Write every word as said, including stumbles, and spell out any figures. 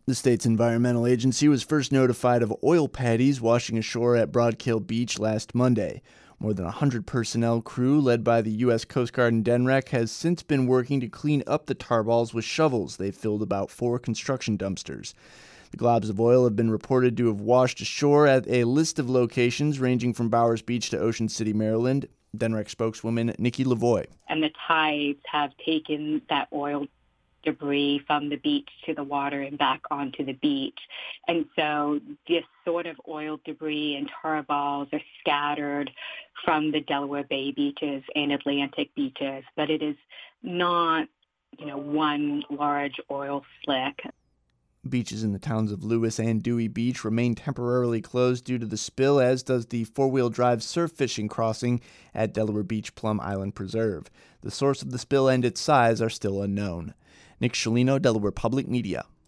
The state's environmental agency was first notified of oil paddies washing ashore at Broadkill Beach last Monday. More than one hundred personnel crew led by the U S Coast Guard and D N R E C has since been working to clean up the tar balls with shovels. They've filled about four construction dumpsters. The globs of oil have been reported to have washed ashore at a list of locations ranging from Bowers Beach to Ocean City, Maryland. D N R E C spokeswoman Nikki Lavoie. And the tides have taken that oil debris from the beach to the water and back onto the beach. And so this sort of oil debris and tar balls are scattered from the Delaware Bay beaches and Atlantic beaches, but it is not, you know, one large oil slick. Beaches in the towns of Lewis and Dewey Beach remain temporarily closed due to the spill, as does the four-wheel drive surf fishing crossing at Delaware Beach Plum Island Preserve. The source of the spill and its size are still unknown. Nick Sciolino, Delaware Public Media.